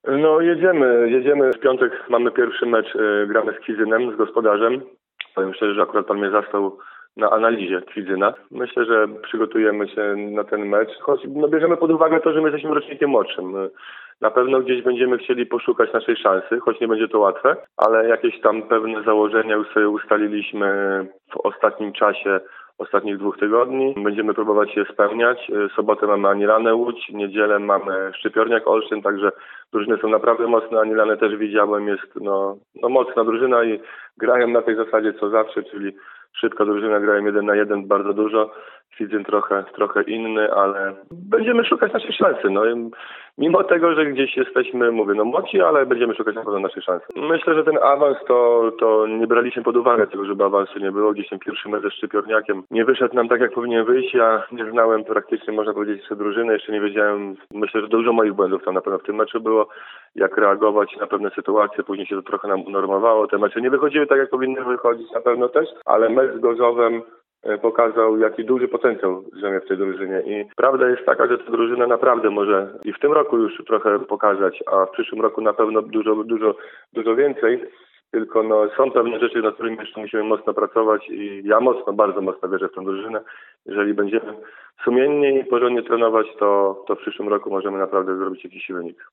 No jedziemy. W piątek mamy pierwszy mecz, gramy z Kwidzynem, z gospodarzem. Powiem szczerze, że akurat pan mnie zastał na analizie Kwidzyna. Myślę, że przygotujemy się na ten mecz, choć bierzemy pod uwagę to, że my jesteśmy rocznikiem młodszym. Na pewno gdzieś będziemy chcieli poszukać naszej szansy, choć nie będzie to łatwe, ale jakieś tam pewne założenia już sobie ustaliliśmy w ostatnim czasie, ostatnich 2 tygodni. Będziemy próbować je spełniać. Sobotę mamy Anilanę Łódź, niedzielę mamy Szczypiorniak Olsztyn, także drużyny są naprawdę mocne. Anilanę też widziałem, jest mocna drużyna i grają na tej zasadzie co zawsze, czyli szybka drużyna, grają 1 na 1 bardzo dużo. Kwidzyn trochę inny, ale będziemy szukać naszej szansy. Mimo tego, że gdzieś jesteśmy, młodzi, ale będziemy szukać na pewno naszej szansy. Myślę, że ten awans to nie braliśmy pod uwagę tego, żeby awansu nie było. Gdzieś ten pierwszy mecz ze Szczypiorniakiem nie wyszedł nam tak, jak powinien wyjść. Ja nie znałem praktycznie, można powiedzieć, jeszcze drużyny. Jeszcze nie wiedziałem, myślę, że dużo moich błędów tam na pewno w tym meczu było. Jak reagować na pewne sytuacje. Później się to trochę nam unormowało. Te mecze nie wychodziły tak, jak powinny wychodzić na pewno też, ale mecz z Gorzowem pokazał, jaki duży potencjał drzemie w tej drużynie i prawda jest taka, że ta drużyna naprawdę może i w tym roku już trochę pokazać, a w przyszłym roku na pewno dużo więcej, tylko są pewne rzeczy, nad którymi jeszcze musimy mocno pracować i ja bardzo mocno wierzę w tę drużynę. Jeżeli będziemy sumiennie i porządnie trenować, to w przyszłym roku możemy naprawdę zrobić jakiś wynik.